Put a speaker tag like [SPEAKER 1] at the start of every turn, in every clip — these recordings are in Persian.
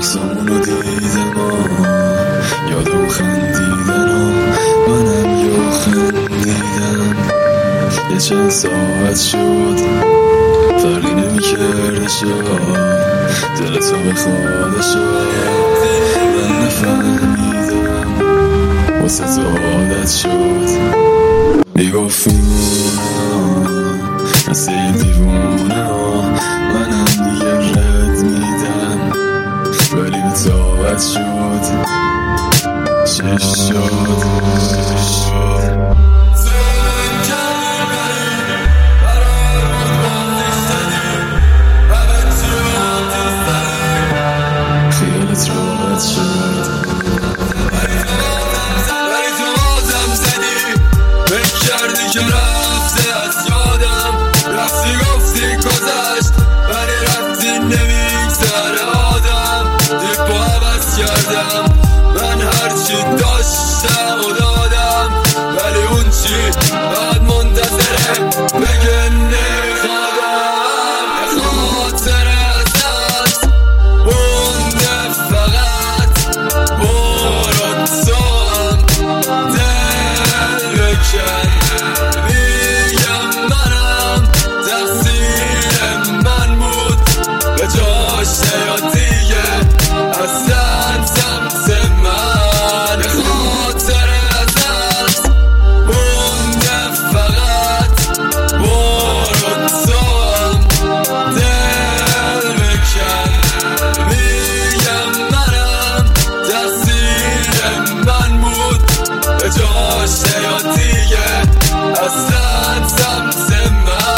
[SPEAKER 1] عکسامونو دیدم یادم خندیدن منم یا خندیدم. یه چند ساعت شد فرقی نمی‌کرده شد دل تو به خواهده شد. من نفهمیدم واسه تو عادت شد. میگفت میمونم مثل یه دیوونه منم دیگه رد میدم ولی به طاقت شد. چش شد خیالت راحت شد.
[SPEAKER 2] ولی تو آزم زدی فکر کردی که رفته از یادم. رفتی گفتی گذشت ولی رفتی نمیگذره آدم. دیپ و عوض کردم من هرچی داشتم و دادم ولی اون چی بعد منتظره بگه نمیخوادم. خاطر ازت مونده فقط برو توام دل بکن. میگم منم تقصیر من بود به جاش یا دیگه اصلا سمت من. خاطر ازت مونده فقط برو توام دل بکن. میگم منم تقصیر من بود به جاش یا دیگه اصلا سمت من.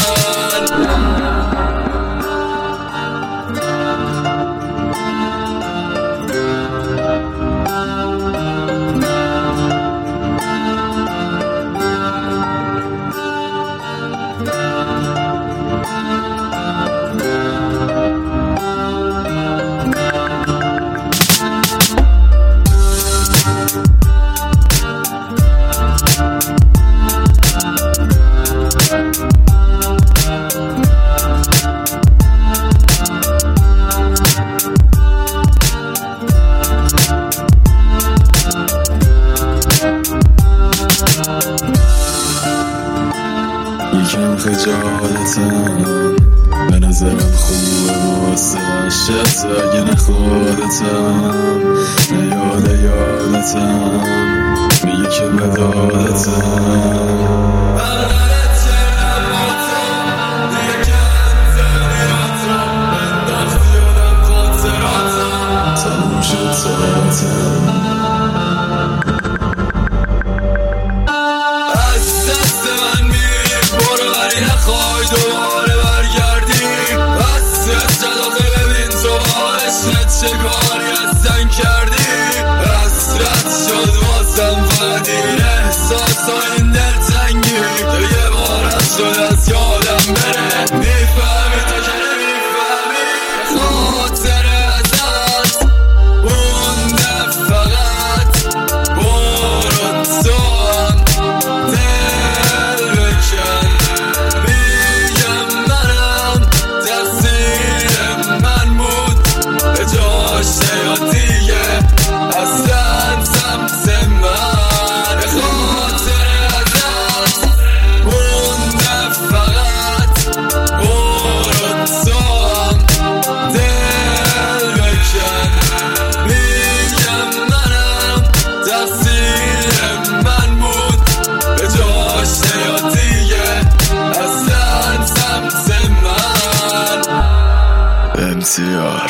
[SPEAKER 1] یکم خجالتم به نظرم خوبه واسه عشقت اگه نه خودتم نه یادتم میگه که بدادتم. تموم شد ساعتم
[SPEAKER 2] از دست من میری برو ولی نخوای دوباره برگردی. بس داخل ببین تو عشقت چه کاری ازن کردی. حسرت شد واسم فقط این احساسای این دلتنگی یه بارم شد از یادم بره. میفهمی تو که نمیفهمی. خاطر ازت مونده فقط برو توام دل بکن. میگم منم تقصیر من بود به جاش یا دیگه اصلا سمت من. خاطر ازت مونده فقط برو توام دل بکن. میگم منم تقصیر من بود به جاش یا دیگه اصلا سمت من.
[SPEAKER 1] امتیار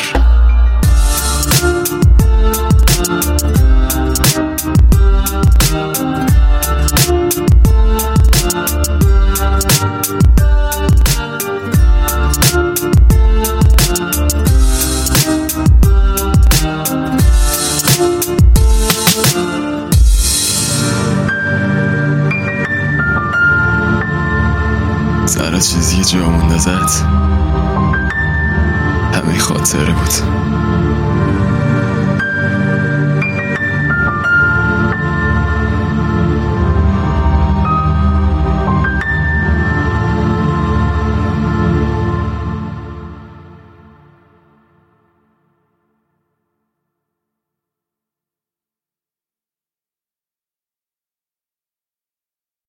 [SPEAKER 1] سر چیزی جا مونده زد همه خاطره بود.